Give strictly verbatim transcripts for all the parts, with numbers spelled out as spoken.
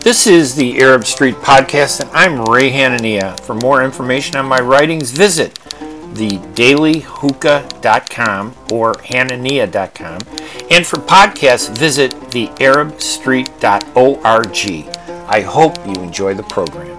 This is the Arab Street Podcast, and I'm Ray Hanania. For more information on my writings, visit the daily hookah dot com or hanania dot com. And for podcasts, visit the arab street dot org. I hope you enjoy the program.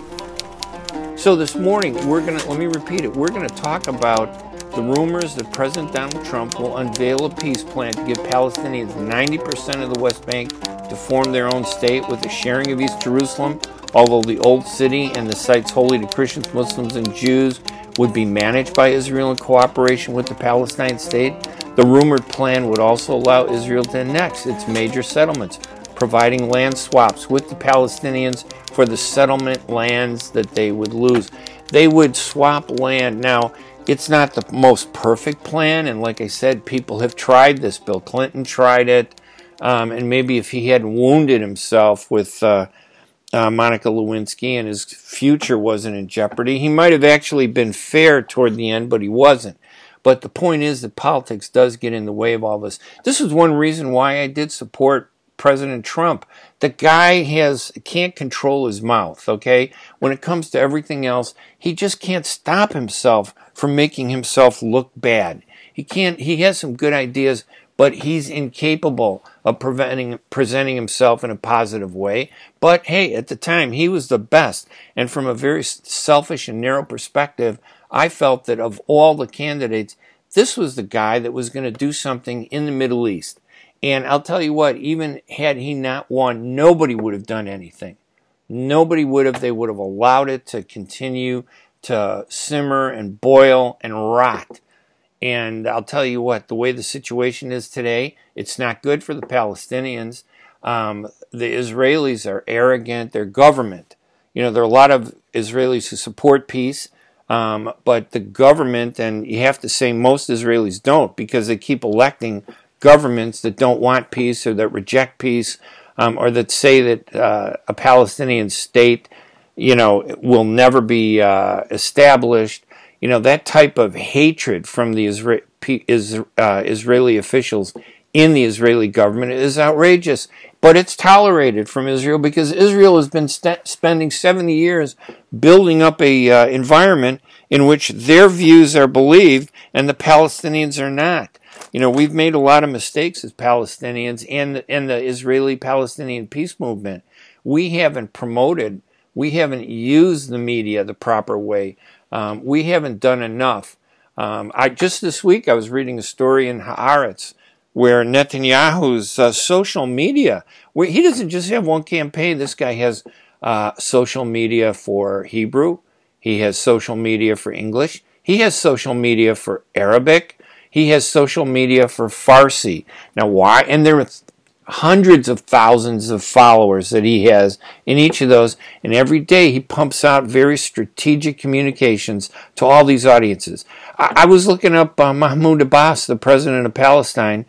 So this morning, we're going to, let me repeat it, we're going to talk about the rumors that President Donald Trump will unveil a peace plan to give Palestinians ninety percent of the West Bank to form their own state with the sharing of East Jerusalem, although the old city and the sites holy to Christians, Muslims, and Jews would be managed by Israel in cooperation with the Palestine state. The rumored plan would also allow Israel to annex its major settlements, providing land swaps with the Palestinians for the settlement lands that they would lose. They would swap land. Now, it's not the most perfect plan, and like I said, people have tried this. Bill Clinton tried it. Um, and maybe if he hadn't wounded himself with uh, uh, Monica Lewinsky and his future wasn't in jeopardy, he might have actually been fair toward the end, but he wasn't. But the point is that politics does get in the way of all this. This is one reason why I did support President Trump. The guy has can't control his mouth, okay? When it comes to everything else, he just can't stop himself from making himself look bad. He can't. He has some good ideas, but he's incapable of preventing, presenting himself in a positive way. But hey, at the time, he was the best. And from a very selfish and narrow perspective, I felt that of all the candidates, this was the guy that was going to do something in the Middle East. And I'll tell you what, even had he not won, nobody would have done anything. Nobody would have. They would have allowed it to continue to simmer and boil and rot. And I'll tell you what, the way the situation is today, it's not good for the Palestinians. Um, the Israelis are arrogant. Their government, you know, there are a lot of Israelis who support peace, um, but the government, and you have to say most Israelis don't, because they keep electing governments that don't want peace or that reject peace, um, or that say that uh, a Palestinian state, you know, will never be uh, established. You know, that type of hatred from the Isra- is, uh, Israeli officials in the Israeli government is outrageous. But it's tolerated from Israel because Israel has been st- spending seventy years building up a uh, environment in which their views are believed and the Palestinians are not. You know, we've made a lot of mistakes as Palestinians and, and the Israeli-Palestinian peace movement. We haven't promoted, we haven't used the media the proper way. Um, we haven't done enough. Um, I just this week I was reading a story in Haaretz where Netanyahu's uh, social media, where he doesn't just have one campaign. This guy has uh, social media for Hebrew. He has social media for English. He has social media for Arabic. He has social media for Farsi. Now, why? And there are hundreds of thousands of followers that he has in each of those, and every day he pumps out very strategic communications to all these audiences. I, I was looking up uh, Mahmoud Abbas, the president of Palestine,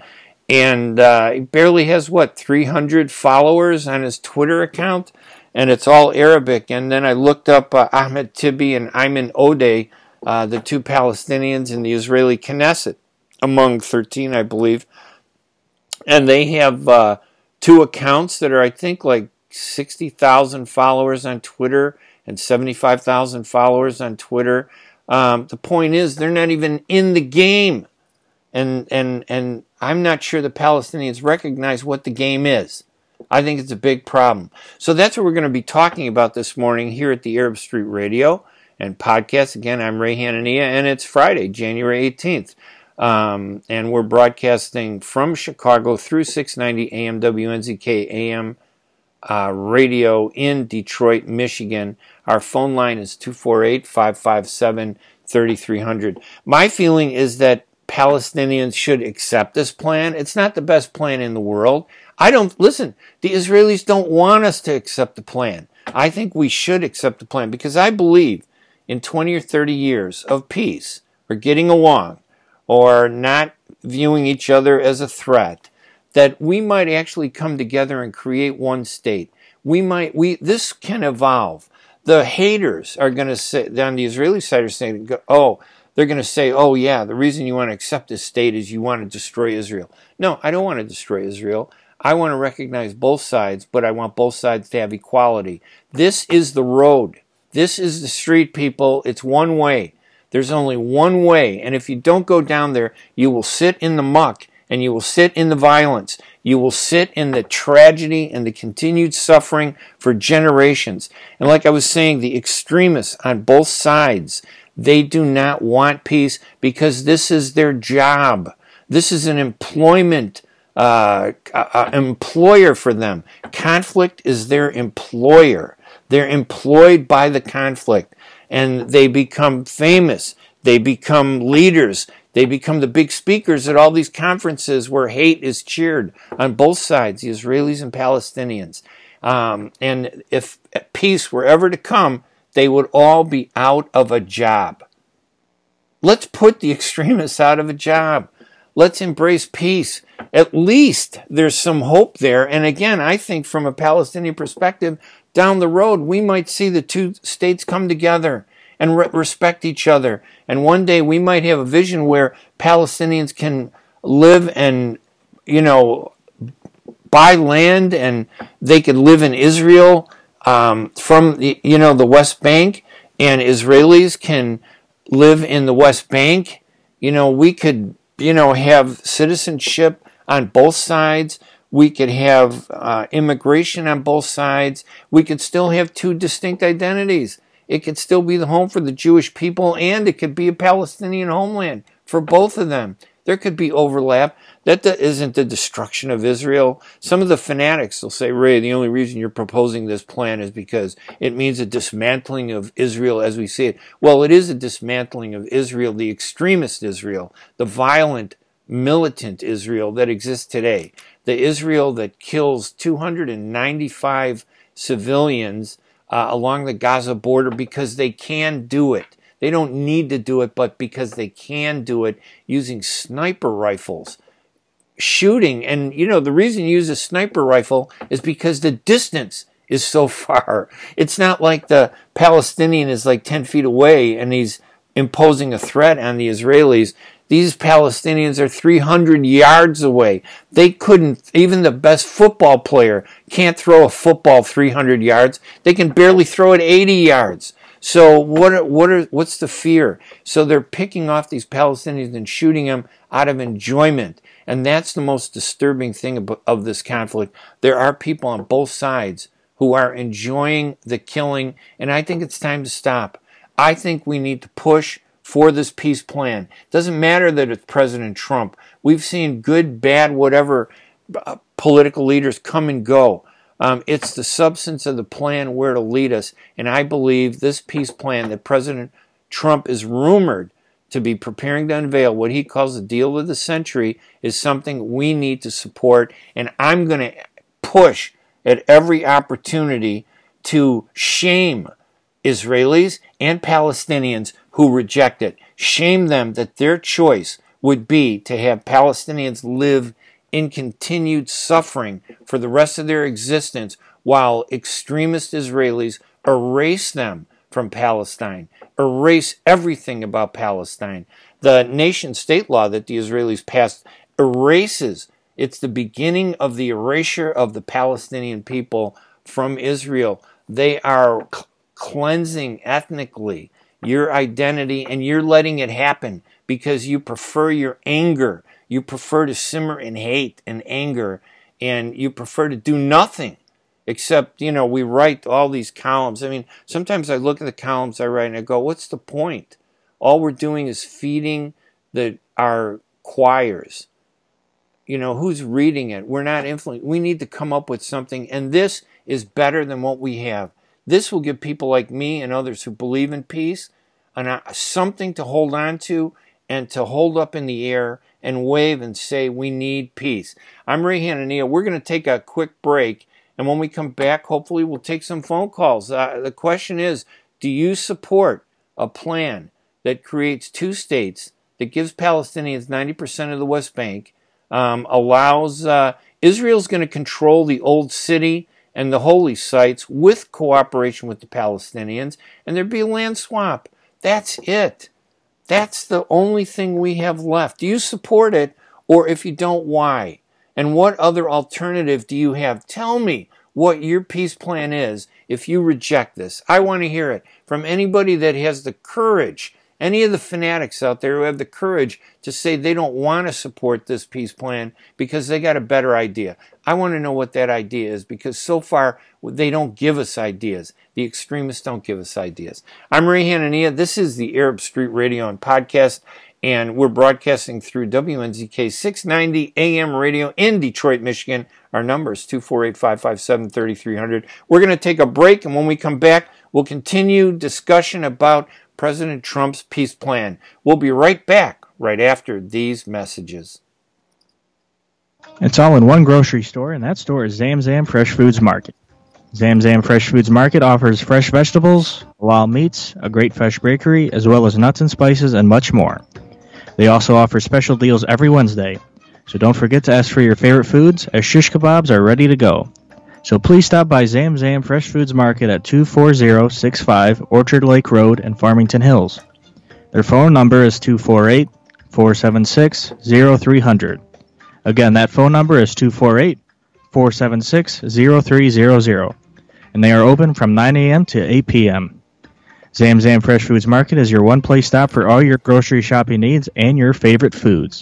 and uh, he barely has, what, three hundred followers on his Twitter account, and it's all Arabic. And then I looked up uh, Ahmed Tibi and Ayman Odeh, uh, the two Palestinians in the Israeli Knesset, among thirteen, I believe. And they have uh, two accounts that are, I think, like sixty thousand followers on Twitter and seventy-five thousand followers on Twitter. Um, the point is, they're not even in the game. And, and, and I'm not sure the Palestinians recognize what the game is. I think it's a big problem. So that's what we're going to be talking about this morning here at the Arab Street Radio and Podcast. Again, I'm Ray Hanania, and it's Friday, January eighteenth. Um, and we're broadcasting from Chicago through six ninety A M W N Z K A M uh, radio in Detroit, Michigan. Our phone line is two four eight, five five seven, three three zero zero. My feeling is that Palestinians should accept this plan. It's not the best plan in the world. I don't, listen, the Israelis don't want us to accept the plan. I think we should accept the plan because I believe in twenty or thirty years of peace or getting along, or not viewing each other as a threat, that we might actually come together and create one state. We might, we, this can evolve. The haters are going to say, on the Israeli side are saying, oh, they're going to say, oh yeah, the reason you want to accept this state is you want to destroy Israel. No, I don't want to destroy Israel. I want to recognize both sides, but I want both sides to have equality. This is the road. This is the street, people. It's one way. There's only one way. And if you don't go down there, you will sit in the muck and you will sit in the violence. You will sit in the tragedy and the continued suffering for generations. And like I was saying, the extremists on both sides, they do not want peace because this is their job. This is an employment uh, uh, employer for them. Conflict is their employer. They're employed by the conflict, and they become famous. They become leaders. They become the big speakers at all these conferences where hate is cheered on both sides, the Israelis and Palestinians. Um, and if peace were ever to come, they would all be out of a job. Let's put the extremists out of a job. Let's embrace peace. At least there's some hope there. And again, I think from a Palestinian perspective, down the road, we might see the two states come together and re- respect each other. And one day we might have a vision where Palestinians can live and, you know, buy land, and they could live in Israel um, from, the, you know, the West Bank, and Israelis can live in the West Bank. You know, we could, you know, have citizenship on both sides. We could have uh, immigration on both sides. We could still have two distinct identities. It could still be the home for the Jewish people, and it could be a Palestinian homeland for both of them. There could be overlap. That isn't the destruction of Israel. Some of the fanatics will say, Ray, the only reason you're proposing this plan is because it means a dismantling of Israel as we see it. Well, it is a dismantling of Israel, the extremist Israel, the violent, militant Israel that exists today. The Israel that kills two hundred ninety-five civilians uh, along the Gaza border because they can do it. They don't need to do it, but because they can do it using sniper rifles. Shooting, and you know, the reason you use a sniper rifle is because the distance is so far. It's not like the Palestinian is like ten feet away and he's imposing a threat on the Israelis. These Palestinians are three hundred yards away. They couldn't, even the best football player can't throw a football three hundred yards. They can barely throw it eighty yards. So what are, what are, what's the fear? So they're picking off these Palestinians and shooting them out of enjoyment. And that's the most disturbing thing of, of this conflict. There are people on both sides who are enjoying the killing, and I think it's time to stop. I think we need to push for this peace plan. It doesn't matter that it's President Trump. We've seen good, bad, whatever uh, political leaders come and go. Um, it's the substance of the plan where to lead us. And I believe this peace plan that President Trump is rumored to be preparing to unveil, what he calls the deal of the century, is something we need to support. And I'm going to push at every opportunity to shame Israelis and Palestinians who reject it. Shame them that their choice would be to have Palestinians live in continued suffering for the rest of their existence while extremist Israelis erase them from Palestine, erase everything about Palestine. The nation-state law that the Israelis passed erases. It's the beginning of the erasure of the Palestinian people from Israel. They are c- cleansing ethnically your identity, and you're letting it happen because you prefer your anger. You prefer to simmer in hate and anger, and you prefer to do nothing except, you know, we write all these columns. I mean, sometimes I look at the columns I write and I go, what's the point? All we're doing is feeding the our choirs. You know, who's reading it? We're not influenced. We need to come up with something, and this is better than what we have. This will give people like me and others who believe in peace an, something to hold on to and to hold up in the air and wave and say, we need peace. I'm Ray Hanania. We're going to take a quick break, and when we come back, hopefully we'll take some phone calls. Uh, the question is, do you support a plan that creates two states, that gives Palestinians ninety percent of the West Bank, um, allows uh, Israel's going to control the old city and the holy sites with cooperation with the Palestinians, and there'd be a land swap. That's it. That's the only thing we have left. Do you support it? Or if you don't, why? And what other alternative do you have? Tell me what your peace plan is if you reject this. I want to hear it from anybody that has the courage, any of the fanatics out there who have the courage to say they don't want to support this peace plan because they got a better idea. I want to know what that idea is, because so far they don't give us ideas. The extremists don't give us ideas. I'm Ray Hanania. This is the Arab Street Radio and Podcast, and we're broadcasting through W N Z K six ninety A M radio in Detroit, Michigan. Our number is two four eight, five five seven, three three zero zero. We're going to take a break, and when we come back, we'll continue discussion about President Trump's peace plan. We'll be right back right after these messages. It's all in one grocery store, and that store is Zam Zam Fresh Foods Market. Zam Zam Fresh Foods Market offers fresh vegetables, halal meats, a great fresh bakery, as well as nuts and spices and much more. They also offer special deals every Wednesday, so don't forget to ask for your favorite foods, as shish kebabs are ready to go. So please stop by Zam Zam Fresh Foods Market at two four zero six five Orchard Lake Road in Farmington Hills. Their phone number is two four eight, four seven six, zero three zero zero. Again, that phone number is two four eight, four seven six, zero three zero zero. And they are open from nine a.m. to eight p.m. Zam Zam Fresh Foods Market is your one-place stop for all your grocery shopping needs and your favorite foods.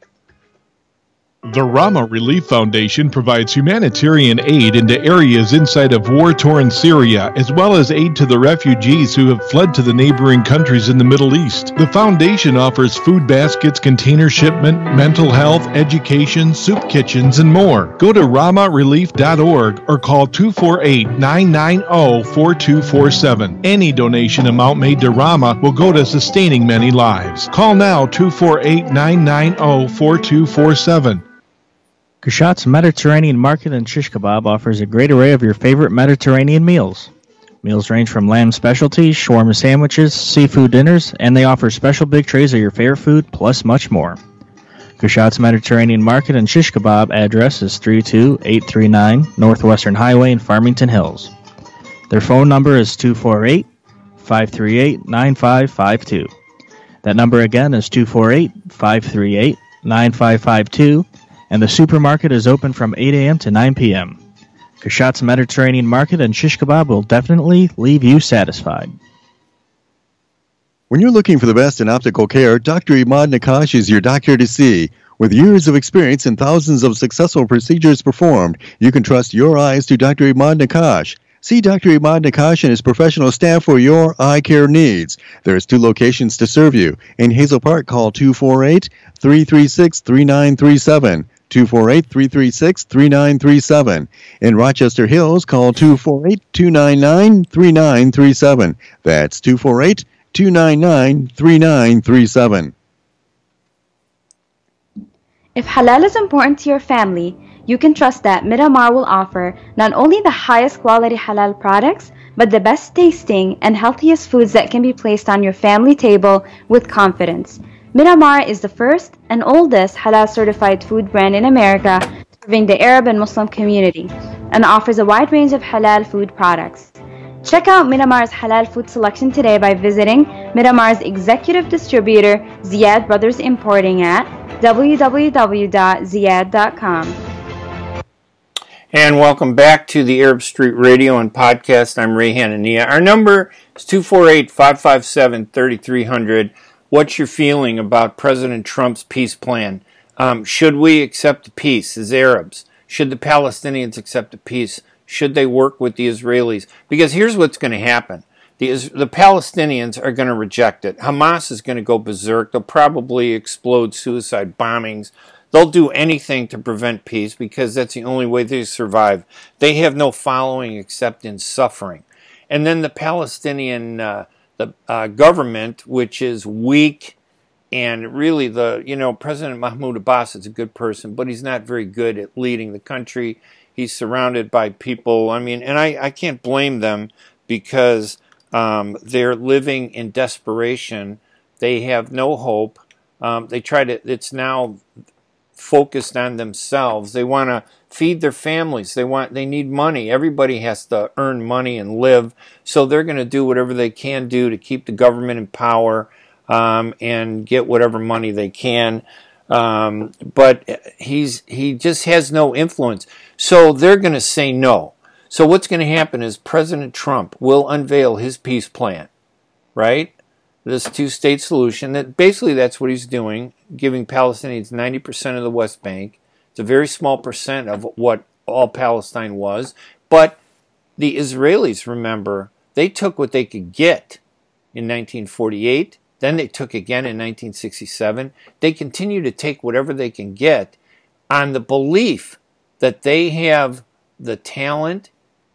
The Rama Relief Foundation provides humanitarian aid into areas inside of war-torn Syria, as well as aid to the refugees who have fled to the neighboring countries in the Middle East. The foundation offers food baskets, container shipment, mental health, education, soup kitchens, and more. Go to rama relief dot org or call two four eight, nine nine zero, four two four seven. Any donation amount made to Rama will go to sustaining many lives. Call now two four eight, nine nine zero, four two four seven. Kashat's Mediterranean Market and Shish Kebab offers a great array of your favorite Mediterranean meals. Meals range from lamb specialties, shawarma sandwiches, seafood dinners, and they offer special big trays of your favorite food, plus much more. Kashat's Mediterranean Market and Shish Kebab address is three two eight three nine Northwestern Highway in Farmington Hills. Their phone number is two four eight, five three eight, nine five five two. That number again is two four eight, five three eight, nine five five two. And the supermarket is open from eight a.m. to nine p.m. Kashat's Mediterranean Market and Shish Kebab will definitely leave you satisfied. When you're looking for the best in optical care, Doctor Imad Nakash is your doctor to see. With years of experience and thousands of successful procedures performed, you can trust your eyes to Doctor Imad Nakash. See Doctor Imad Nakash and his professional staff for your eye care needs. There's two locations to serve you. In Hazel Park, call two four eight, three three six, three nine three seven. two four eight, three three six, three nine three seven. In Rochester Hills, call two four eight, two nine nine, three nine three seven. That's two four eight, two nine nine, three nine three seven. If halal is important to your family, you can trust that Miramar will offer not only the highest quality halal products, but the best tasting and healthiest foods that can be placed on your family table with confidence. Miramar is the first and oldest halal certified food brand in America, serving the Arab and Muslim community, and offers a wide range of halal food products. Check out Miramar's halal food selection today by visiting Miramar's executive distributor, Ziyad Brothers Importing, at w w w dot ziyad dot com. And welcome back to the Arab Street Radio and Podcast. I'm Ray Hanania. Our number is two four eight, five five seven, three three zero zero. What's your feeling about President Trump's peace plan? Um, should we accept the peace as Arabs? Should the Palestinians accept the peace? Should they work with the Israelis? Because here's what's going to happen. The, the Palestinians are going to reject it. Hamas is going to go berserk. They'll probably explode suicide bombings. They'll do anything to prevent peace because that's the only way they survive. They have no following except in suffering. And then the Palestinian uh, the uh, government, which is weak, and really the, you know, President Mahmoud Abbas is a good person, but he's not very good at leading the country. He's surrounded by people, I mean, and I, I can't blame them because um, they're living in desperation. They have no hope. Um, they try to, it's now focused on themselves. They want to feed their families. They want, they need money. Everybody has to earn money and live. So they're going to do whatever they can do to keep the government in power um, and get whatever money they can. Um, but he's he just has no influence. So they're going to say no. So what's going to happen is President Trump will unveil his peace plan, right? This two-state solution. That basically that's what he's doing, giving Palestinians ninety percent of the West Bank. It's a very small percent of what all Palestine was. But the Israelis, remember, they took what they could get in nineteen forty-eight. Then they took again in nineteen sixty-seven. They continue to take whatever they can get on the belief that they have the talent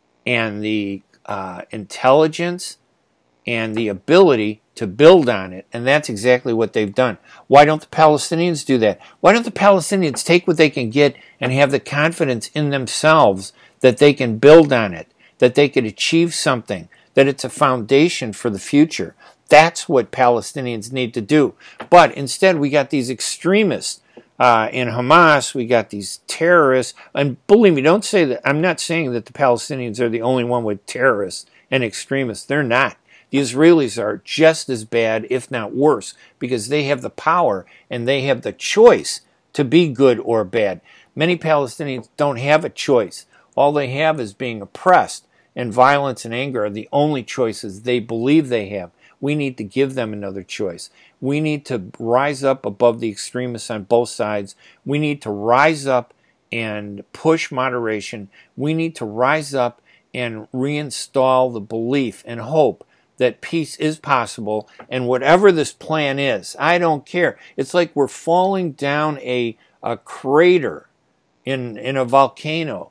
and the uh, intelligence and the ability to build on it. And that's exactly what they've done. Why don't the Palestinians do that? Why don't the Palestinians take what they can get and have the confidence in themselves that they can build on it, that they could achieve something, that it's a foundation for the future? That's what Palestinians need to do. But instead, we got these extremists uh, in Hamas. We got these terrorists. And believe me, don't say that. I'm not saying that the Palestinians are the only one with terrorists and extremists. They're not. The Israelis are just as bad, if not worse, because they have the power and they have the choice to be good or bad. Many Palestinians don't have a choice. All they have is being oppressed, and violence and anger are the only choices they believe they have. We need to give them another choice. We need to rise up above the extremists on both sides. We need to rise up and push moderation. We need to rise up and reinstall the belief and hope that peace is possible. And whatever this plan is, I don't care. It's like we're falling down a, a crater in, in a volcano.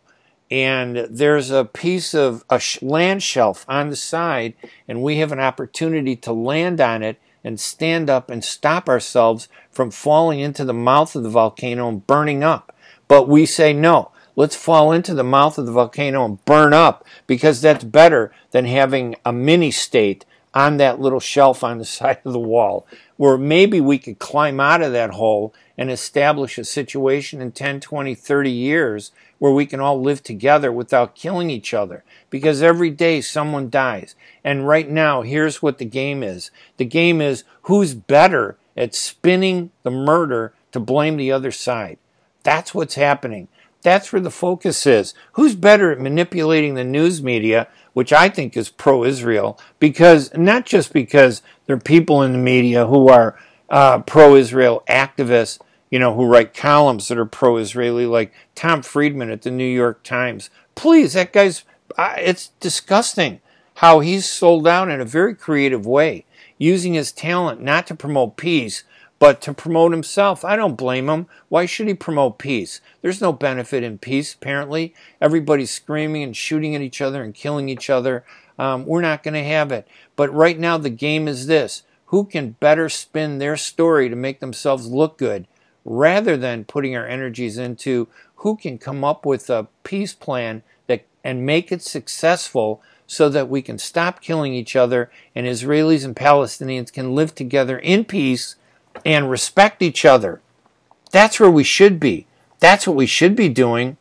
And there's a piece of a land shelf on the side, and we have an opportunity to land on it and stand up and stop ourselves from falling into the mouth of the volcano and burning up. But we say, no, let's fall into the mouth of the volcano and burn up, because that's better than having a mini-state on that little shelf on the side of the wall, where maybe we could climb out of that hole and establish a situation in ten, twenty, thirty years where we can all live together without killing each other. Because every day someone dies. And right now, here's what the game is. The game is who's better at spinning the murder to blame the other side. That's what's happening. That's where the focus is. Who's better at manipulating the news media, which I think is pro-Israel, because not just because there are people in the media who are uh, pro-Israel activists, you know, who write columns that are pro-Israeli, like Tom Friedman at the New York Times. Please, that guy's, uh, it's disgusting how he's sold out in a very creative way, using his talent not to promote peace, but to promote himself. I don't blame him. Why should he promote peace? There's no benefit in peace, apparently. Everybody's screaming and shooting at each other and killing each other. Um, we're not going to have it. But right now the game is this. Who can better spin their story to make themselves look good, rather than putting our energies into who can come up with a peace plan that and make it successful so that we can stop killing each other and Israelis and Palestinians can live together in peace and respect each other. That's where we should be. That's what we should be doing.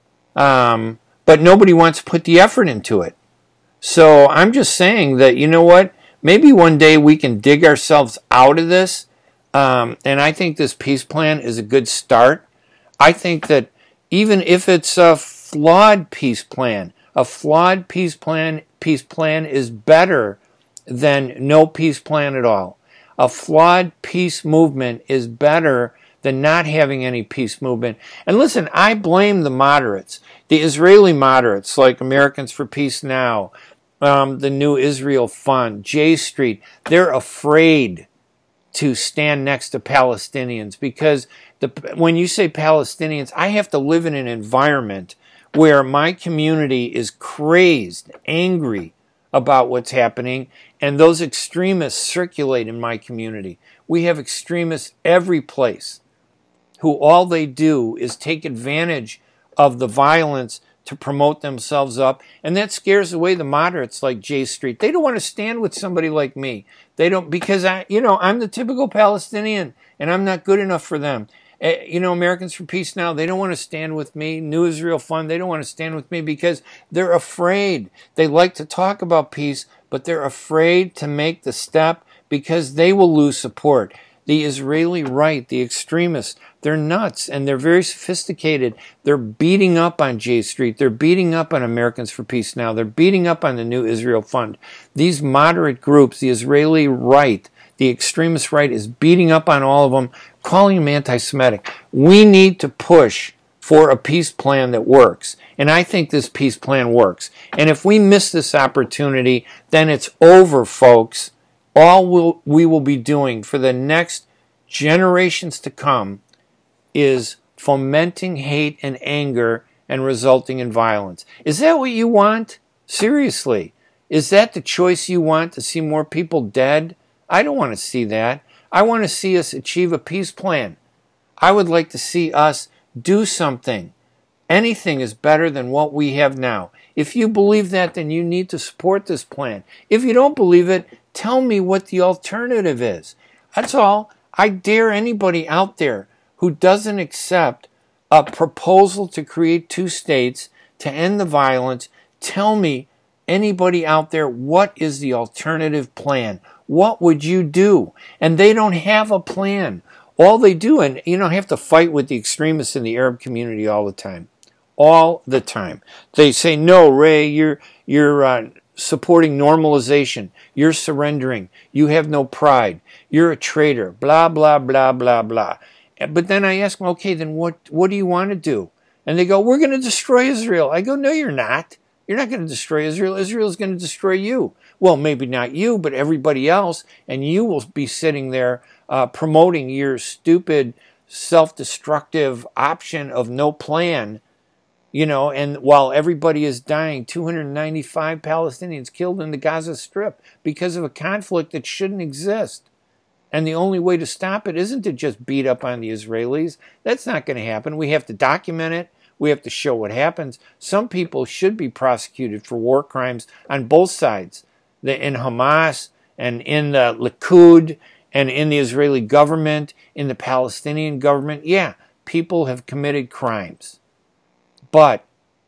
Um, but nobody wants to put the effort into it. So I'm just saying that, you know what? Maybe one day we can dig ourselves out of this. Um, and I think this peace plan is a good start. I think that even if it's a flawed peace plan, a flawed peace plan, peace plan is better than no peace plan at all. A flawed peace movement is better than not having any peace movement. And listen, I blame the moderates, the Israeli moderates like Americans for Peace Now, um, the New Israel Fund, J Street. They're afraid to stand next to Palestinians because the, when you say Palestinians, I have to live in an environment where my community is crazed, angry about what's happening, and those extremists circulate in my community. We have extremists every place who all they do is take advantage of the violence to promote themselves up, and that scares away the moderates like J Street. They don't want to stand with somebody like me. They don't, because I, you know, I'm the typical Palestinian, and I'm not good enough for them. Uh, you know, Americans for Peace Now, they don't want to stand with me. New Israel Fund, they don't want to stand with me because they're afraid. They like to talk about peace, but they're afraid to make the step because they will lose support. The Israeli right, the extremists, they're nuts and they're very sophisticated. They're beating up on J Street. They're beating up on Americans for Peace Now. They're beating up on the New Israel Fund. These moderate groups, the Israeli right, the extremist right, is beating up on all of them, calling them anti-Semitic. We need to push for a peace plan that works. And I think this peace plan works. And if we miss this opportunity, then it's over, folks. All we'll, we will be doing for the next generations to come is fomenting hate and anger and resulting in violence. Is that what you want? Seriously. Is that the choice you want, to see more people dead? I don't want to see that. I want to see us achieve a peace plan. I would like to see us do something. Anything is better than what we have now. If you believe that, then you need to support this plan. If you don't believe it, tell me what the alternative is. That's all. I dare anybody out there who doesn't accept a proposal to create two states to end the violence, tell me, anybody out there, what is the alternative plan? What would you do? And they don't have a plan. All they do, and you don't have to fight with the extremists in the Arab community all the time. All the time. They say, no, Ray, you're, you're uh, supporting normalization. You're surrendering. You have no pride. You're a traitor. Blah, blah, blah, blah, blah. But then I ask them, okay, then what, what do you want to do? And they go, we're going to destroy Israel. I go, no, you're not. You're not going to destroy Israel. Israel is going to destroy you. Well, maybe not you, but everybody else. And you will be sitting there uh, promoting your stupid, self-destructive option of no plan. You know, and while everybody is dying, two hundred ninety-five Palestinians killed in the Gaza Strip because of a conflict that shouldn't exist. And the only way to stop it isn't to just beat up on the Israelis. That's not going to happen. We have to document it. We have to show what happens. Some people should be prosecuted for war crimes on both sides. The, in Hamas and in the Likud and in the Israeli government, in the Palestinian government. Yeah, people have committed crimes. But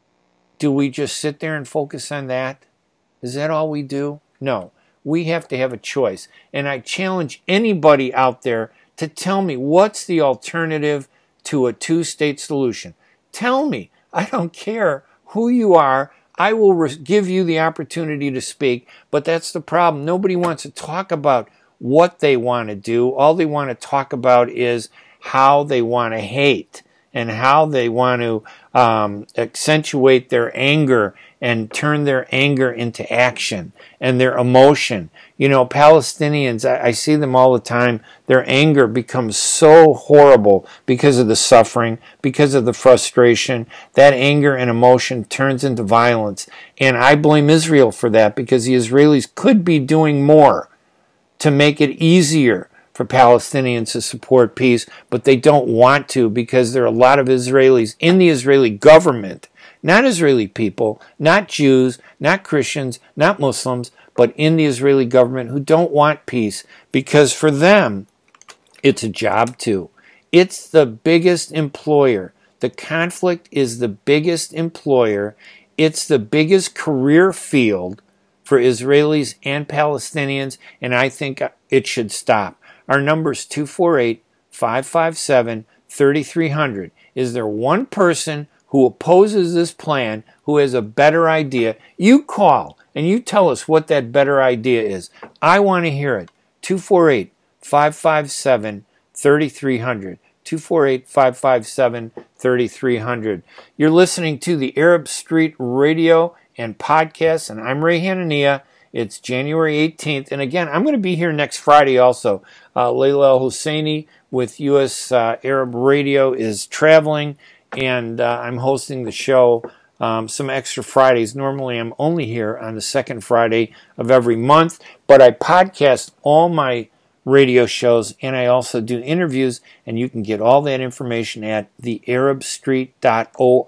do we just sit there and focus on that? Is that all we do? No. We have to have a choice. And I challenge anybody out there to tell me what's the alternative to a two-state solution. Tell me. I don't care who you are. I will re- give you the opportunity to speak. But that's the problem. Nobody wants to talk about what they want to do. All they want to talk about is how they want to hate and how they want to um, accentuate their anger and turn their anger into action and their emotion. You know, Palestinians, I, I see them all the time, their anger becomes so horrible because of the suffering, because of the frustration. That anger and emotion turns into violence. And I blame Israel for that, because the Israelis could be doing more to make it easier for Palestinians to support peace, but they don't want to, because there are a lot of Israelis in the Israeli government, not Israeli people, not Jews, not Christians, not Muslims, but in the Israeli government who don't want peace, because for them, it's a job too. It's the biggest employer. The conflict is the biggest employer. It's the biggest career field for Israelis and Palestinians, and I think it should stop. Our number is two four eight, five five seven, three three zero zero. Is there one person who opposes this plan who has a better idea? You call and you tell us what that better idea is. I want to hear it. two four eight, five five seven, three three zero zero. two four eight, five five seven, three three zero zero. You're listening to the Arab Street Radio and Podcast, and I'm Ray Hanania. It's January eighteenth, and again, I'm going to be here next Friday also. Uh, Layla Al-Husseini with U S Uh, Arab Radio is traveling, and uh, I'm hosting the show um, some extra Fridays. Normally, I'm only here on the second Friday of every month, but I podcast all my radio shows, and I also do interviews, and you can get all that information at the arab street dot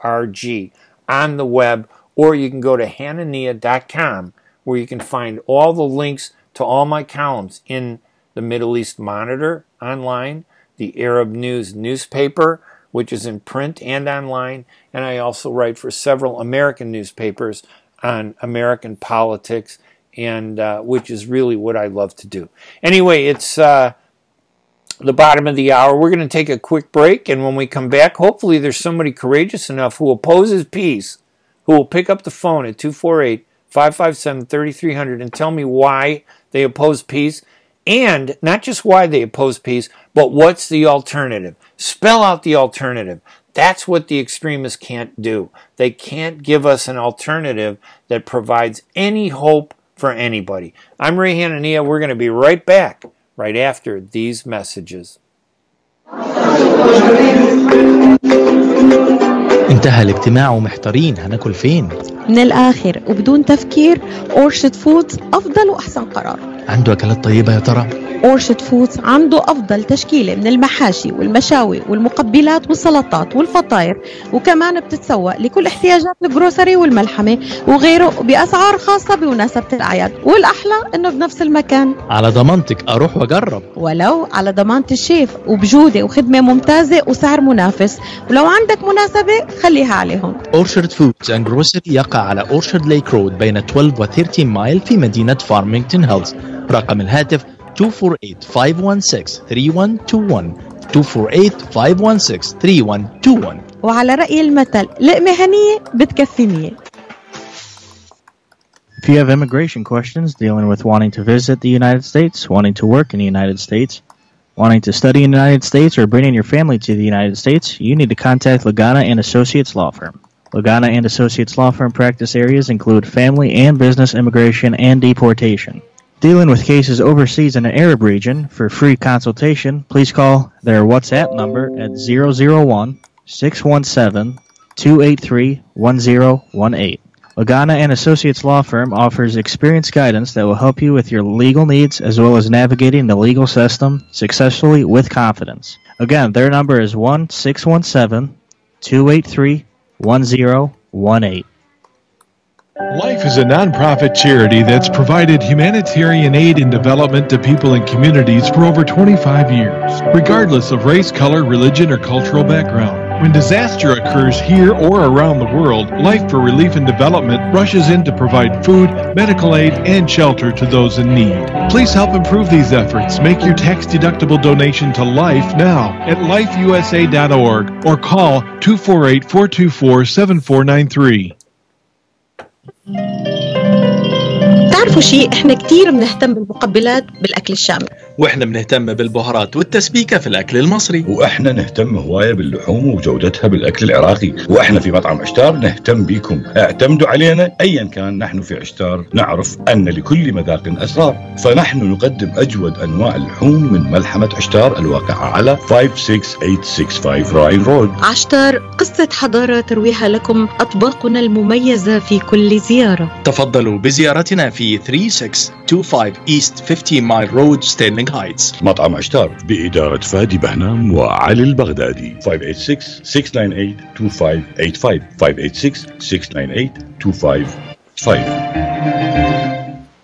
org on the web, or you can go to hanania dot com, where you can find all the links to all my columns in the Middle East Monitor online, the Arab News newspaper, which is in print and online, and I also write for several American newspapers on American politics, and uh, which is really what I love to do. Anyway, it's uh, the bottom of the hour. We're going to take a quick break, and when we come back, hopefully there's somebody courageous enough who opposes peace, who will pick up the phone at two four eight, five five seven, three three zero zero and tell me why they oppose peace, and not just why they oppose peace, but what's the alternative. Spell out the alternative. That's what the extremists can't do. They can't give us an alternative that provides any hope for anybody. I'm Ray Hanania. We're going to be right back right after these messages. انتهى الاجتماع ومحتارين هناكل فين؟ من الآخر وبدون تفكير أورشد فودز أفضل وأحسن قرار. عنده أكلات طيبة يا ترى؟ أورشد فودز عنده أفضل تشكيلة من المحاشي والمشاوي والمقبلات والسلطات والفطاير، وكمان بتتسوق لكل احتياجات الجروسري والملحمة وغيره بأسعار خاصة بمناسبة الأعياد، والأحلى إنه بنفس المكان. على ضمانتك أروح وأجرب. ولو على ضمانة الشيف، وبجودة وخدمة ممتازة وسعر منافس، ولو عندك مناسبة خليها عليهم. أورشارد فودز أند جروسري يقع على أورشارد ليك رود بين اثناشر و ثلاثة عشر مايل في مدينة فارمينغتون هيلز. رقم الهاتف two four eight, five one six, three one two one two four eight, five one six, three one two one. وعلى رأي المثل لقمة هنية بتكفي مية. If you have immigration questions dealing with wanting to visit the United States, wanting to work in the United States, wanting to study in the United States, or bringing your family to the United States, you need to contact Lagana and Associates Law Firm. Lagana and Associates Law Firm practice areas include family and business immigration and deportation. Dealing with cases overseas in the Arab region, for free consultation, please call their WhatsApp number at zero zero one, six one seven, two eight three, one zero one eight. Lagana and Associates Law Firm offers experienced guidance that will help you with your legal needs as well as navigating the legal system successfully with confidence. Again, their number is one six one seven, two eight three, one zero one eight. Life is a nonprofit charity that's provided humanitarian aid and development to people and communities for over twenty-five years, regardless of race, color, religion, or cultural background. When disaster occurs here or around the world, Life for Relief and Development rushes in to provide food, medical aid, and shelter to those in need. Please help improve these efforts. Make your tax-deductible donation to Life now at life u s a dot org or call two four eight, four two four, seven four nine three. تعرفوا شيء، احنا كتير بنهتم بالمقبلات بالاكل الشامي، واحنا بنهتم بالبهارات والتسبيكة في الاكل المصري، واحنا نهتم هواية باللحوم وجودتها بالاكل العراقي، واحنا في مطعم عشتار نهتم بيكم. اعتمدوا علينا ايا كان. نحن في عشتار نعرف ان لكل مذاق اسرار، فنحن نقدم اجود انواع اللحوم من ملحمة عشتار الواقعة على خمسة ستة ثمانية ستة خمسة راين رود. عشتار قصة حضارة ترويها لكم أطباقنا المميزة في كل زيارة. تفضلوا بزيارتنا في ثلاثة ستة اثنين خمسة East خمسين مايل رود ستيرلينغ هايتس. مطعم عشتار بإدارة فادي بهنام وعلي البغدادي. خمسة ثمانية ستة، ستة تسعة ثمانية، اثنين خمسة ثمانية خمسة، خمسة ثمانية ستة، ستة تسعة ثمانية، اثنين خمسة خمسة.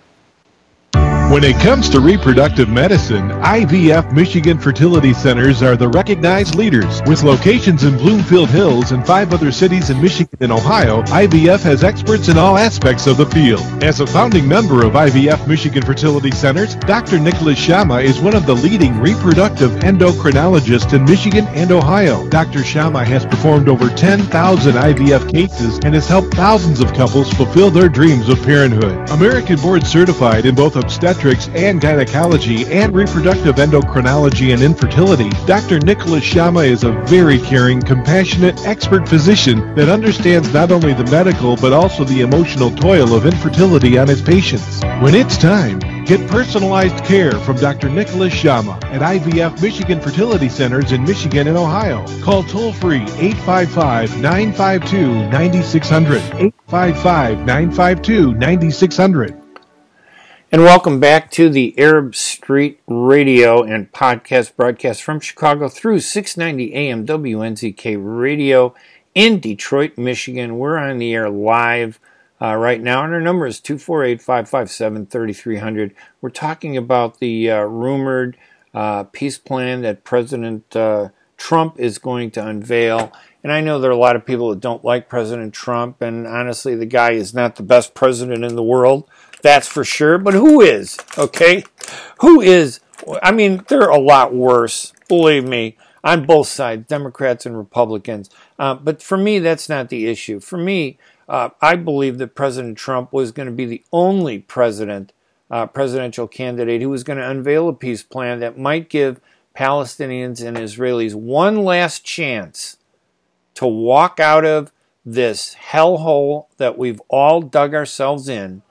When it comes to reproductive medicine, I V F Michigan Fertility Centers are the recognized leaders. With locations in Bloomfield Hills and five other cities in Michigan and Ohio, I V F has experts in all aspects of the field. As a founding member of I V F Michigan Fertility Centers, Doctor Nicholas Shama is one of the leading reproductive endocrinologists in Michigan and Ohio. Doctor Shama has performed over ten thousand I V F cases and has helped thousands of couples fulfill their dreams of parenthood. American board certified in both obstetrics and gynecology and reproductive endocrinology and infertility, Doctor Nicholas Shama is a very caring, compassionate, expert physician that understands not only the medical but also the emotional toil of infertility on his patients. When it's time, get personalized care from Doctor Nicholas Shama at I V F Michigan Fertility Centers in Michigan and Ohio. Call toll-free eight five five, nine five two, nine six zero zero, eight five five, nine five two, nine six zero zero. And welcome back to the Arab Street Radio and podcast broadcast from Chicago through six ninety A M W N Z K Radio in Detroit, Michigan. We're on the air live uh, right now, and our number is two four eight, five five seven, three three zero zero. We're talking about the uh, rumored uh, peace plan that President uh, Trump is going to unveil. And I know there are a lot of people that don't like President Trump, and honestly, the guy is not the best president in the world. That's for sure. But who is, okay? Who is I mean, they're a lot worse, believe me, on both sides, Democrats and Republicans. Uh, but for me, that's not the issue. For me, uh, I believe that President Trump was going to be the only president, uh, presidential candidate who was going to unveil a peace plan that might give Palestinians and Israelis one last chance to walk out of this hellhole that we've all dug ourselves in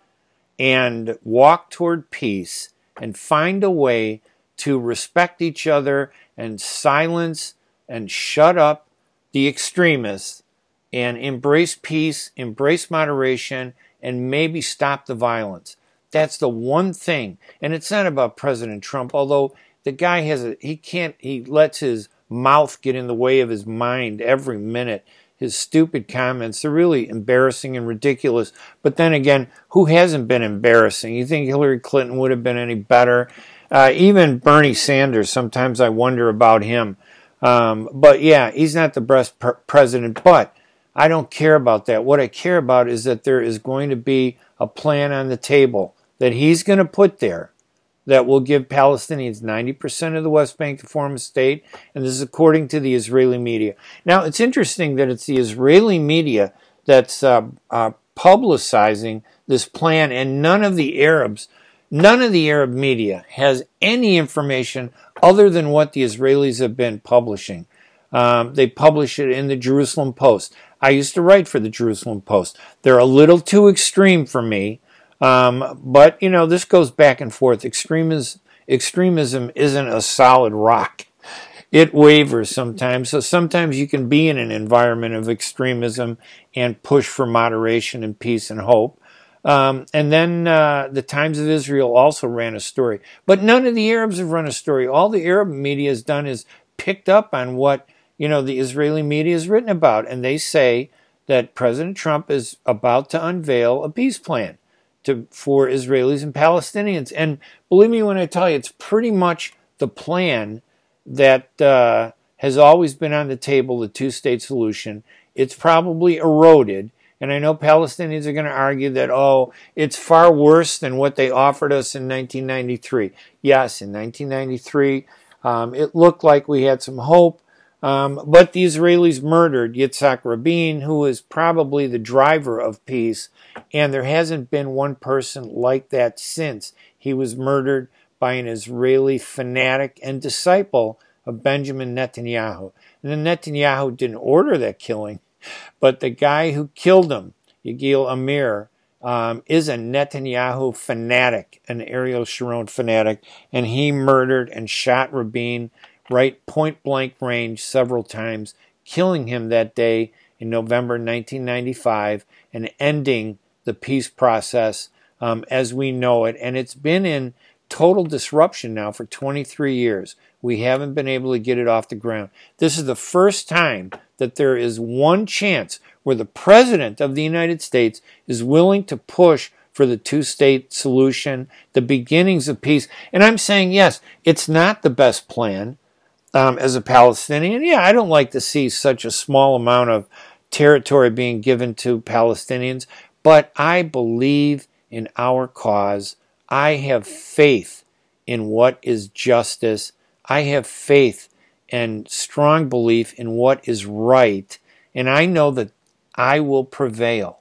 and walk toward peace and find a way to respect each other and silence and shut up the extremists and embrace peace, embrace moderation, and maybe stop the violence. That's the one thing. And it's not about President Trump, although the guy has a, he can't, he lets his mouth get in the way of his mind every minute. His stupid comments, they're really embarrassing and ridiculous. But then again, who hasn't been embarrassing? You think Hillary Clinton would have been any better? Uh, even Bernie Sanders, sometimes I wonder about him. Um, but yeah, he's not the best per- president, but I don't care about that. What I care about is that there is going to be a plan on the table that he's going to put there that will give Palestinians ninety percent of the West Bank to form a state, and this is according to the Israeli media. Now, it's interesting that it's the Israeli media that's uh, uh, publicizing this plan, and none of the Arabs, none of the Arab media has any information other than what the Israelis have been publishing. Um, they publish it in the Jerusalem Post. I used to write for the Jerusalem Post. They're a little too extreme for me. Um, but, you know, this goes back and forth. Extremism, extremism isn't a solid rock. It wavers sometimes. So sometimes you can be in an environment of extremism and push for moderation and peace and hope. Um, and then uh, the Times of Israel also ran a story. But none of the Arabs have run a story. All the Arab media has done is picked up on what, you know, the Israeli media has written about. And they say that President Trump is about to unveil a peace plan to for Israelis and Palestinians. And believe me when I tell you, it's pretty much the plan that uh, has always been on the table, the two-state solution. It's probably eroded. And I know Palestinians are going to argue that, oh, it's far worse than what they offered us in nineteen ninety-three. Yes, in nineteen ninety-three, um, it looked like we had some hope. Um, but the Israelis murdered Yitzhak Rabin, who was probably the driver of peace, and there hasn't been one person like that since. He was murdered by an Israeli fanatic and disciple of Benjamin Netanyahu. And then Netanyahu didn't order that killing, but the guy who killed him, Yigal Amir, um, is a Netanyahu fanatic, an Ariel Sharon fanatic, and he murdered and shot Rabin right point blank range several times, killing him that day in November nineteen ninety-five and ending the peace process um, as we know it. And it's been in total disruption now for twenty-three years. We haven't been able to get it off the ground. This is the first time that there is one chance where the President of the United States is willing to push for the two-state solution, the beginnings of peace. And I'm saying, yes, it's not the best plan. Um, as a Palestinian, yeah, I don't like to see such a small amount of territory being given to Palestinians, but I believe in our cause. I have faith in what is justice. I have faith and strong belief in what is right, and I know that I will prevail.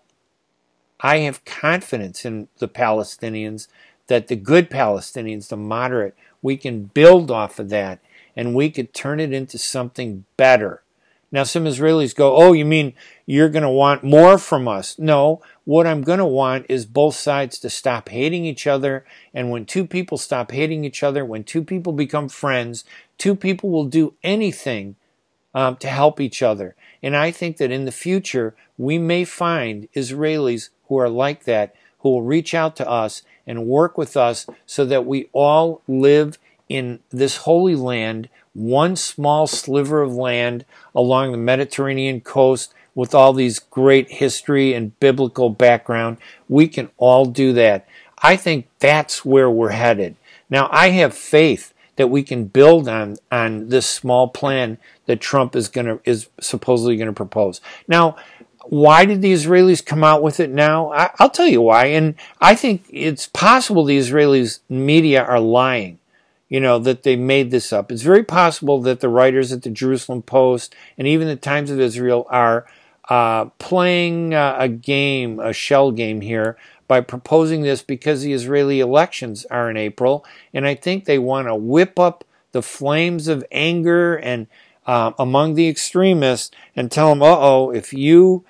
I have confidence in the Palestinians, that the good Palestinians, the moderate, we can build off of that, and we could turn it into something better. Now, some Israelis go, oh, you mean you're going to want more from us? No, what I'm going to want is both sides to stop hating each other. And when two people stop hating each other, when two people become friends, two people will do anything um, to help each other. And I think that in the future, we may find Israelis who are like that, who will reach out to us and work with us so that we all live in this holy land, one small sliver of land along the Mediterranean coast with all these great history and biblical background. We can all do that. I think that's where we're headed. Now, I have faith that we can build on, on this small plan that Trump is going to is supposedly going to propose. Now, why did the Israelis come out with it now? I, I'll tell you why. And I think it's possible the Israelis media are lying. you know, that they made this up. It's very possible that the writers at the Jerusalem Post and even the Times of Israel are uh, playing uh, a game, a shell game here, by proposing this because the Israeli elections are in April, and I think they want to whip up the flames of anger and uh, among the extremists and tell them, uh-oh, if you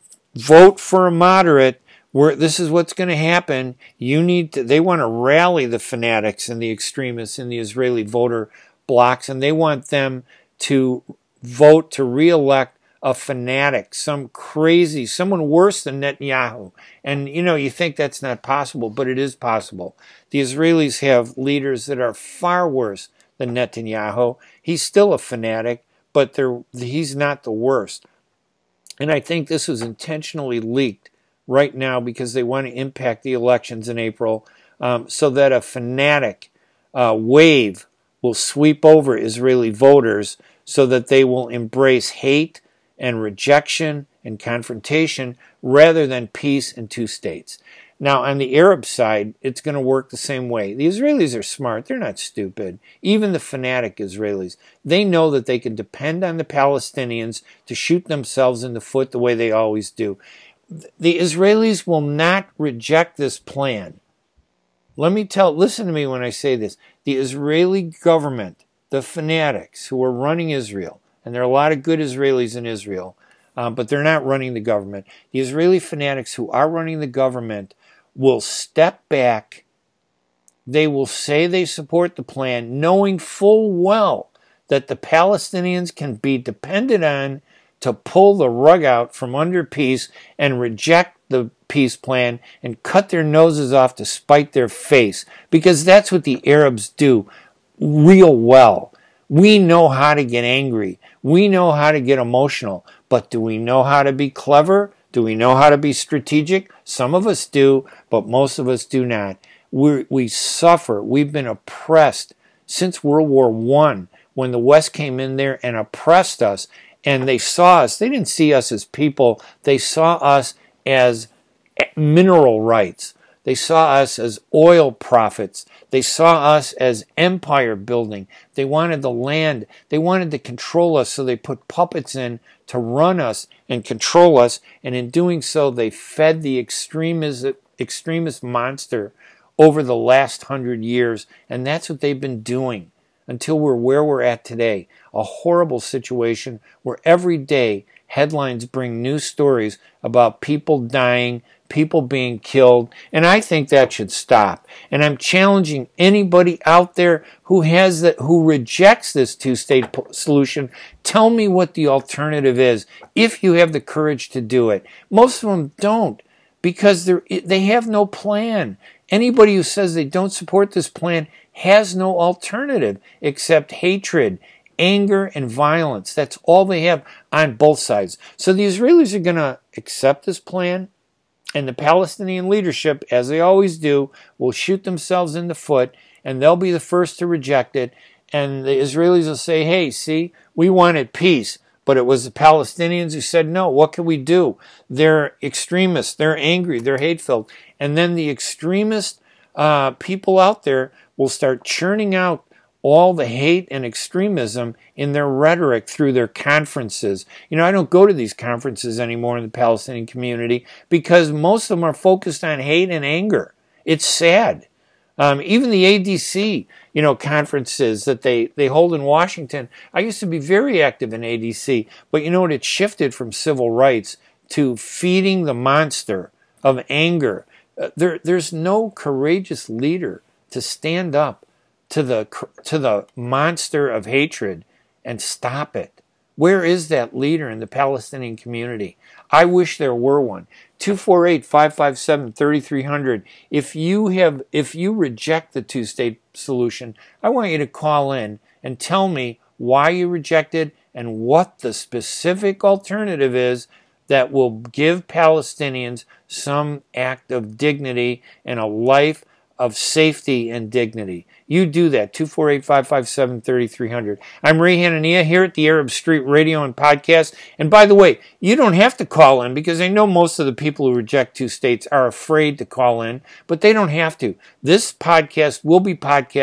vote for a moderate, we're, this is what's going to happen. You need to, they want to rally the fanatics and the extremists in the Israeli voter blocks, and they want them to vote to re-elect a fanatic, some crazy, someone worse than Netanyahu. And, you know, you think that's not possible, but it is possible. The Israelis have leaders that are far worse than Netanyahu. He's still a fanatic, but they're, he's not the worst. And I think this was intentionally leaked right now because they want to impact the elections in April um, so that a fanatic uh, wave will sweep over Israeli voters so that they will embrace hate and rejection and confrontation rather than peace and two states. Now, on the Arab side, it's going to work the same way. The Israelis are smart. They're not stupid. Even the fanatic Israelis. They know that they can depend on the Palestinians to shoot themselves in the foot the way they always do. The Israelis will not reject this plan. Let me tell, listen to me when I say this. The Israeli government, the fanatics who are running Israel, and there are a lot of good Israelis in Israel, um, but they're not running the government. The Israeli fanatics who are running the government will step back. They will say they support the plan, knowing full well that the Palestinians can be depended on to pull the rug out from under peace and reject the peace plan and cut their noses off to spite their face, because that's what the Arabs do real well. We know how to get angry. We know how to get emotional. But do we know how to be clever? Do we know how to be strategic? Some of us do, but most of us do not. We we suffer. We've been oppressed since World War One, when the West came in there and oppressed us. And they saw us. They didn't see us as people. They saw us as mineral rights. They saw us as oil profits. They saw us as empire building. They wanted the land. They wanted to control us, so they put puppets in to run us and control us. And in doing so, they fed the extremist, extremist monster over the last hundred years. And that's what they've been doing until we're where we're at today. A horrible situation where every day headlines bring news stories about people dying, people being killed, and I think that should stop. And I'm challenging anybody out there who has that, who rejects this two-state solution. Tell me what the alternative is, if you have the courage to do it. Most of them don't, because they they have no plan. Anybody who says they don't support this plan has no alternative except hatred, anger, and violence. That's all they have on both sides. So the Israelis are going to accept this plan, and the Palestinian leadership, as they always do, will shoot themselves in the foot, and they'll be the first to reject it. And the Israelis will say, hey, see, we wanted peace, but it was the Palestinians who said no. What can we do? They're extremists. They're angry. They're hate-filled. And then the extremist uh, people out there will start churning out all the hate and extremism in their rhetoric through their conferences. You know, I don't go to these conferences anymore in the Palestinian community because most of them are focused on hate and anger. It's sad. Um, even the A D C, you know, conferences that they, they hold in Washington. I used to be very active in A D C, but you know what? It shifted from civil rights to feeding the monster of anger. Uh, there, there's no courageous leader to stand up to the to the monster of hatred and stop it. Where is that leader in the Palestinian community? I wish there were one. two four eight, five five seven, three three zero zero. If you have if you reject the two-state solution, I want you to call in and tell me why you reject it and what the specific alternative is that will give Palestinians some act of dignity and a life of safety and dignity. You do that. two four eight, five five seven, three three zero zero. I'm Ray Hanania here at the Arab Street Radio and Podcast. And by the way, you don't have to call in because I know most of the people who reject two states are afraid to call in, but they don't have to. This podcast will be podcast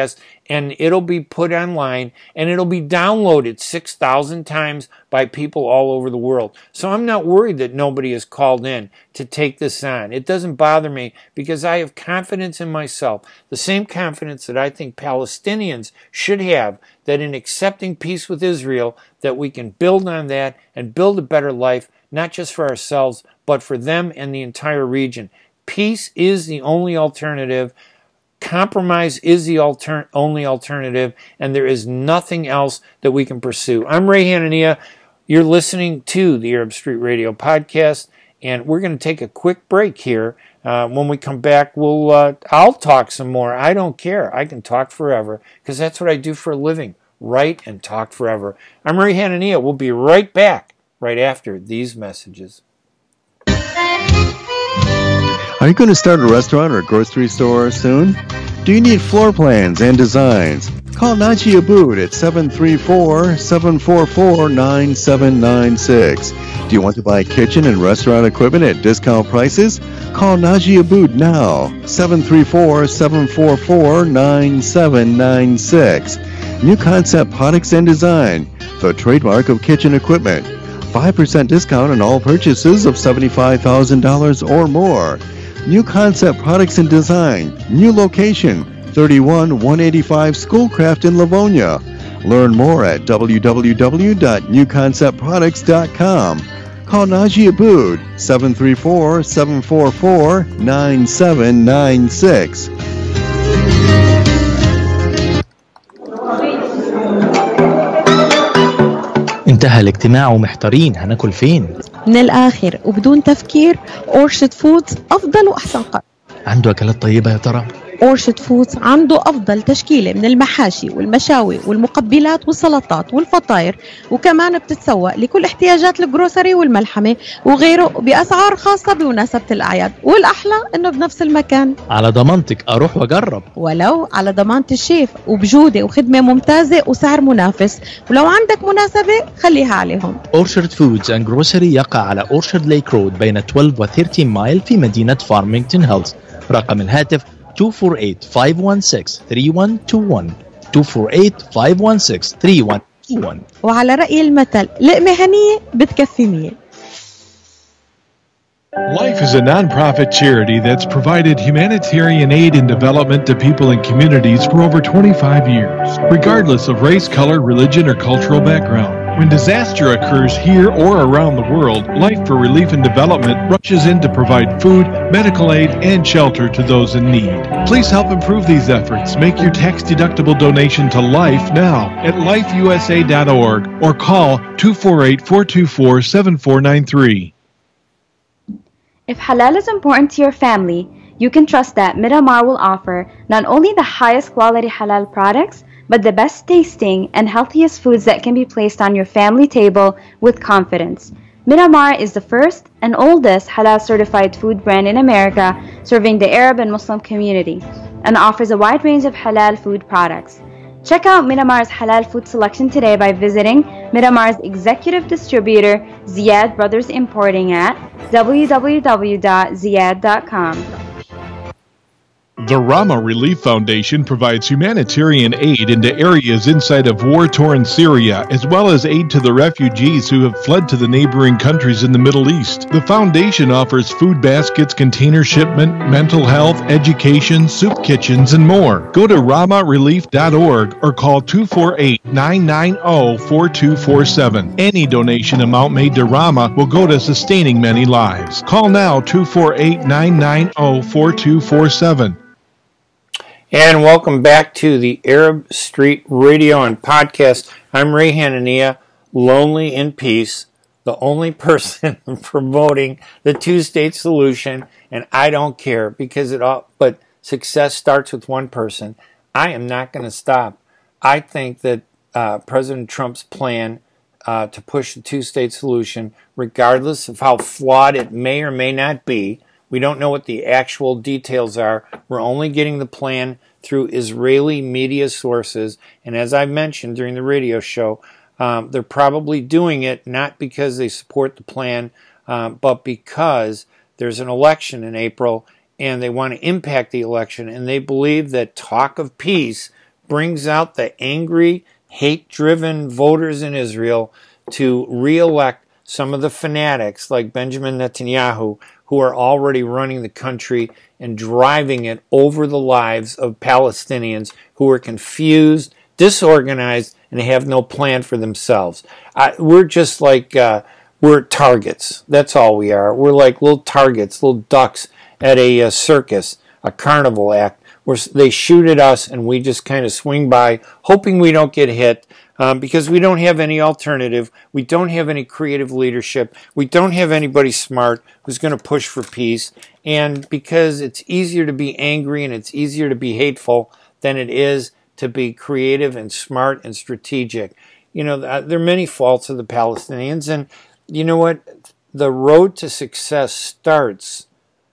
and it'll be put online, and it'll be downloaded six thousand times by people all over the world. So I'm not worried that nobody is called in to take this on. It doesn't bother me because I have confidence in myself, the same confidence that I think Palestinians should have, that in accepting peace with Israel, that we can build on that and build a better life, not just for ourselves, but for them and the entire region. Peace is the only alternative. Compromise is the alter- only alternative, and there is nothing else that we can pursue. I'm Ray Hanania. You're listening to the Arab Street Radio podcast, and we're going to take a quick break here. Uh, when we come back, we'll uh, I'll talk some more. I don't care. I can talk forever because that's what I do for a living, write and talk forever. I'm Ray Hanania. We'll be right back right after these messages. Are you going to start a restaurant or grocery store soon? Do you need floor plans and designs? Call Najee Abood at seven three four, seven four four, nine seven nine six. Do you want to buy kitchen and restaurant equipment at discount prices? Call Najee Abood now, seven three four, seven four four, nine seven nine six. New Concept Products and Design, the trademark of kitchen equipment. five percent discount on all purchases of seventy-five thousand dollars or more. New Concept Products and Design, new location, thirty-one one eighty-five Schoolcraft in Livonia. Learn more at w w w dot new concept products dot com. Call Najee Abood, seven three four, seven four four, nine seven nine six. انتهى الاجتماع ومحتارين هناكل فين. من الآخر وبدون تفكير أورشد فودز أفضل وأحسن قرار. عنده أكلات طيبة يا ترى؟ أورشد فودز عنده أفضل تشكيلة من المحاشي والمشاوي والمقبلات والسلطات والفطاير، وكمان بتتسوق لكل احتياجات الجروسري والملحمة وغيره بأسعار خاصة بمناسبة الأعياد، والأحلى إنه بنفس المكان. على ضمانتك أروح وأجرب. ولو على ضمانة الشيف، وبجودة وخدمة ممتازة وسعر منافس، ولو عندك مناسبة خليها عليهم. Orchard Foods and Grocery يقع على Orchard Lake Road بين اثناشر و ثلاثين مايل في مدينة فارمينغتون هيلز. رقم الهاتف two four eight, five one six, three one two one two four eight, five one six, three one two one. وعلى رأي المثل لقمة هنية بتكفي مية. Life is a non-profit charity that's provided humanitarian aid and development to people and communities for over twenty-five years, regardless of race, color, religion, or cultural background. When disaster occurs here or around the world, Life for Relief and Development rushes in to provide food, medical aid, and shelter to those in need. Please help improve these efforts. Make your tax-deductible donation to Life now at life u s a dot org or call two four eight, four two four, seven four nine three. If halal is important to your family, you can trust that Miramar will offer not only the highest quality halal products, but the best tasting and healthiest foods that can be placed on your family table with confidence. Miramar is the first and oldest halal certified food brand in America, serving the Arab and Muslim community, and offers a wide range of halal food products. Check out Miramar's halal food selection today by visiting Miramar's executive distributor, Ziyad Brothers Importing, at w w w dot ziyad dot com. The Rama Relief Foundation provides humanitarian aid into areas inside of war-torn Syria, as well as aid to the refugees who have fled to the neighboring countries in the Middle East. The foundation offers food baskets, container shipment, mental health, education, soup kitchens, and more. Go to rama relief dot org or call two four eight, nine nine zero, four two four seven. Any donation amount made to Rama will go to sustaining many lives. Call now two four eight, nine nine zero, four two four seven. And welcome back to the Arab Street Radio and podcast. I'm Ray Hanania, lonely in peace, the only person promoting the two-state solution, and I don't care because it all, but success starts with one person. I am not going to stop. I think that uh, President Trump's plan uh, to push the two-state solution, regardless of how flawed it may or may not be, we don't know what the actual details are. We're only getting the plan through Israeli media sources. And as I mentioned during the radio show, um, they're probably doing it not because they support the plan, um, but because there's an election in April and they want to impact the election. And they believe that talk of peace brings out the angry, hate-driven voters in Israel to re-elect some of the fanatics like Benjamin Netanyahu, who are already running the country and driving it over the lives of Palestinians who are confused, disorganized, and have no plan for themselves. I, we're just like, uh, we're targets. That's all we are. We're like little targets, little ducks at a, a circus, a carnival act, where they shoot at us and we just kind of swing by, hoping we don't get hit, um, because we don't have any alternative. We don't have any creative leadership. We don't have anybody smart who's going to push for peace. And because it's easier to be angry and it's easier to be hateful than it is to be creative and smart and strategic. You know, there are many faults of the Palestinians. And you know what? The road to success starts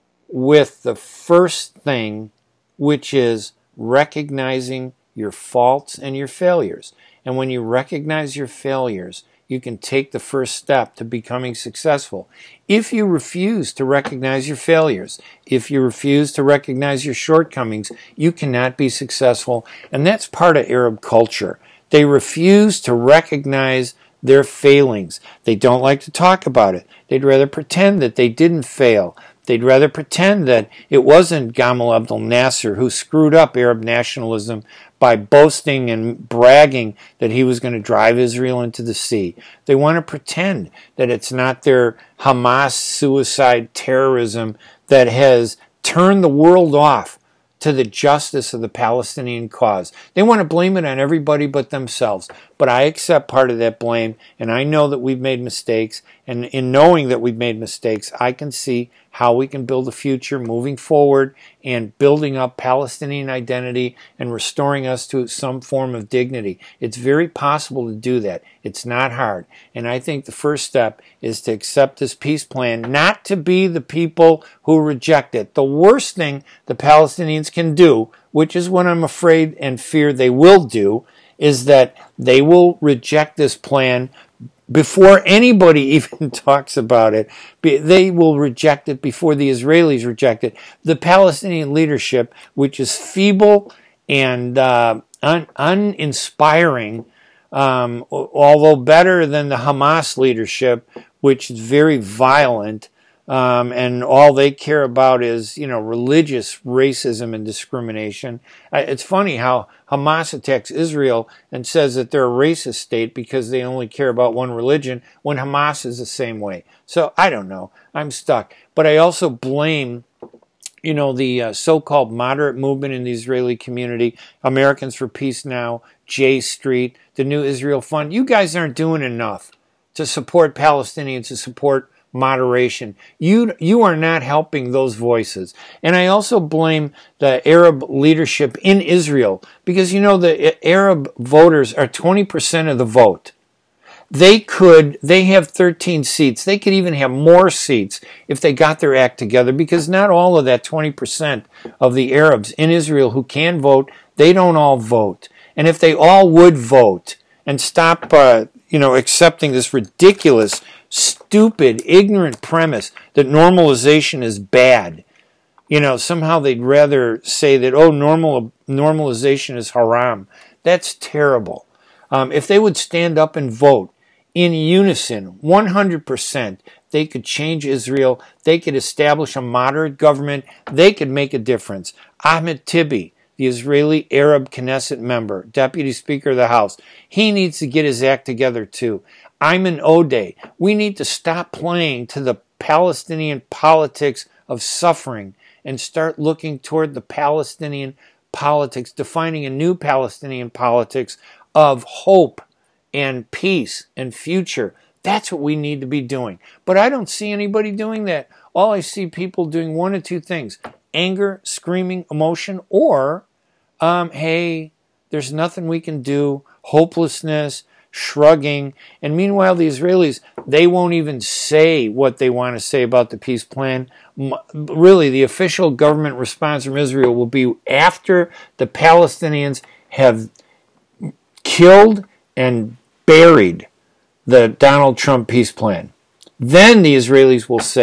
with the first thing, which is recognizing your faults and your failures. And when you recognize your failures, you can take the first step to becoming successful. If you refuse to recognize your failures, if you refuse to recognize your shortcomings, you cannot be successful. And that's part of Arab culture. They refuse to recognize their failings. They don't like to talk about it. They'd rather pretend that they didn't fail. They'd rather pretend that it wasn't Gamal Abdel Nasser who screwed up Arab nationalism by boasting and bragging that he was going to drive Israel into the sea. They want to pretend that it's not their Hamas suicide terrorism that has turned the world off to the justice of the Palestinian cause. They want to blame it on everybody but themselves. But I accept part of that blame, and I know that we've made mistakes. And in knowing that we've made mistakes, I can see how we can build a future moving forward and building up Palestinian identity and restoring us to some form of dignity. It's very possible to do that. It's not hard. And I think the first step is to accept this peace plan, not to be the people who reject it. The worst thing the Palestinians can do, which is what I'm afraid and fear they will do, is that they will reject this plan before anybody even talks about it. They will reject it before the Israelis reject it. The Palestinian leadership, which is feeble and uh, un- uninspiring, um, although better than the Hamas leadership, which is very violent, Um, and all they care about is, you know, religious racism and discrimination. It's funny how Hamas attacks Israel and says that they're a racist state because they only care about one religion, when Hamas is the same way. So I don't know. I'm stuck. But I also blame, you know, the uh, so-called moderate movement in the Israeli community, Americans for Peace Now, J Street, the New Israel Fund. You guys aren't doing enough to support Palestinians, to support moderation. You you are not helping those voices. And I also blame the Arab leadership in Israel, because, you know, the Arab voters are twenty percent of the vote. They could, they have thirteen seats. They could even have more seats if they got their act together, because not all of that twenty percent of the Arabs in Israel who can vote, they don't all vote. And if they all would vote and stop, uh, you know, accepting this ridiculous, stupid, ignorant premise that normalization is bad. You know, somehow they'd rather say that, oh, normal normalization is haram. That's terrible. Um, if they would stand up and vote in unison, one hundred percent, they could change Israel. They could establish a moderate government. They could make a difference. Ahmed Tibi, the Israeli Arab Knesset member, Deputy Speaker of the House, he needs to get his act together too. Ayman Odeh, we need to stop playing to the Palestinian politics of suffering and start looking toward the Palestinian politics, defining a new Palestinian politics of hope and peace and future. That's what we need to be doing. But I don't see anybody doing that. All I see people doing one of two things: anger, screaming, emotion, or, um, hey, there's nothing we can do, hopelessness, shrugging. And meanwhile, the Israelis, they won't even say what they want to say about the peace plan. Really, the official government response from Israel will be after the Palestinians have killed and buried the Donald Trump peace plan. Then the Israelis will say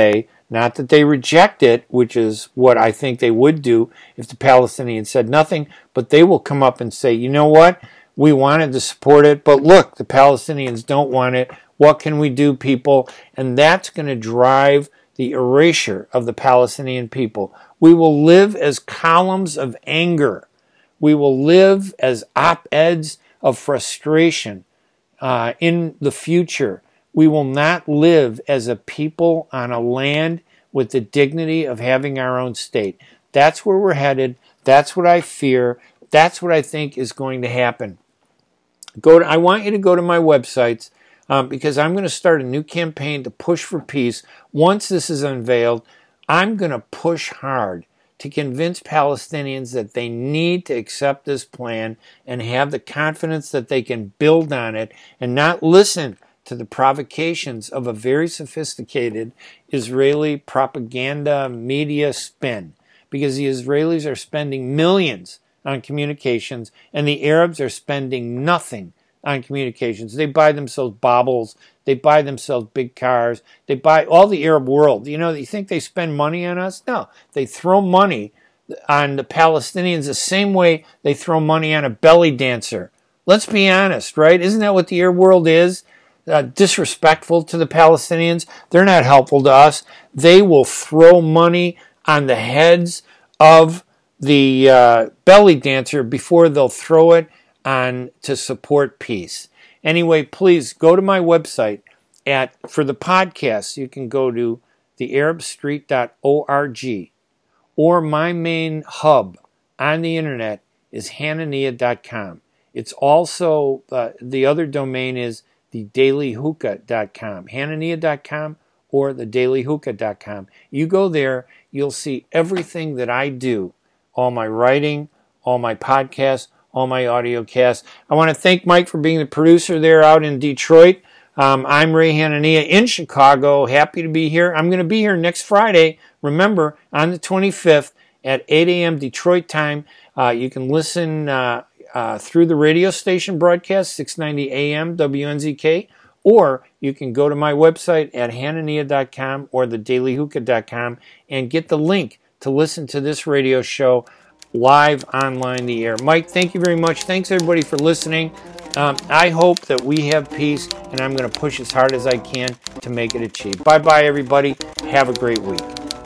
Not that they reject it, which is what I think they would do if the Palestinians said nothing, but they will come up and say, you know what, we wanted to support it, but look, the Palestinians don't want it. What can we do, people? And that's going to drive the erasure of the Palestinian people. We will live as columns of anger. We will live as op-eds of frustration uh, in the future. We will not live as a people on a land with the dignity of having our own state. That's where we're headed. That's what I fear. That's what I think is going to happen. Go to, I want you to go to my websites um, because I'm going to start a new campaign to push for peace. Once this is unveiled, I'm going to push hard to convince Palestinians that they need to accept this plan and have the confidence that they can build on it and not listen to the provocations of a very sophisticated Israeli propaganda media spin, because the Israelis are spending millions on communications and the Arabs are spending nothing on communications. They buy themselves baubles, they buy themselves big cars, they buy all the Arab world. You know, you think they spend money on us? No, they throw money on the Palestinians the same way they throw money on a belly dancer. Let's be honest, right? Isn't that what the Arab world is? Uh, disrespectful to the Palestinians. They're not helpful to us. They will throw money on the heads of the uh, belly dancer before they'll throw it on to support peace. Anyway, please go to my website at for the podcast. You can go to the arab street dot org, or my main hub on the internet is hanania dot com. It's also uh, the other domain is the daily hookah dot com, hanania dot com or the daily hookah dot com. You go there, you'll see everything that I do, all my writing, all my podcasts, all my audio casts. I want to thank Mike for being the producer there out in Detroit. Um, I'm Ray Hanania in Chicago. Happy to be here. I'm going to be here next Friday, remember, on the twenty-fifth at eight a.m. Detroit time. Uh, you can listen uh, Uh, through the radio station broadcast, six ninety A M W N Z K, or you can go to my website at hanania dot com or the daily hookah dot com and get the link to listen to this radio show live online the air. Mike, thank you very much. Thanks everybody for listening. Um, I hope that we have peace, and I'm going to push as hard as I can to make it achieved. Bye-bye, everybody. Have a great week.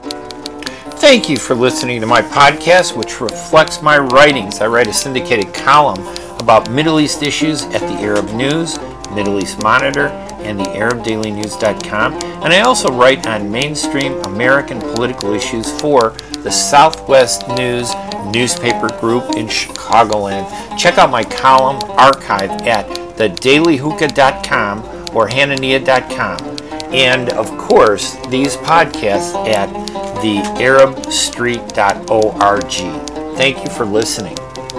Thank you for listening to my podcast, which reflects my writings. I write a syndicated column about Middle East issues at the Arab News, Middle East Monitor, and the arab daily news dot com. And I also write on mainstream American political issues for the Southwest News newspaper group in Chicagoland. Check out my column archive at the daily hookah dot com or hanania dot com. And, of course, these podcasts at the arab street dot org. Thank you for listening.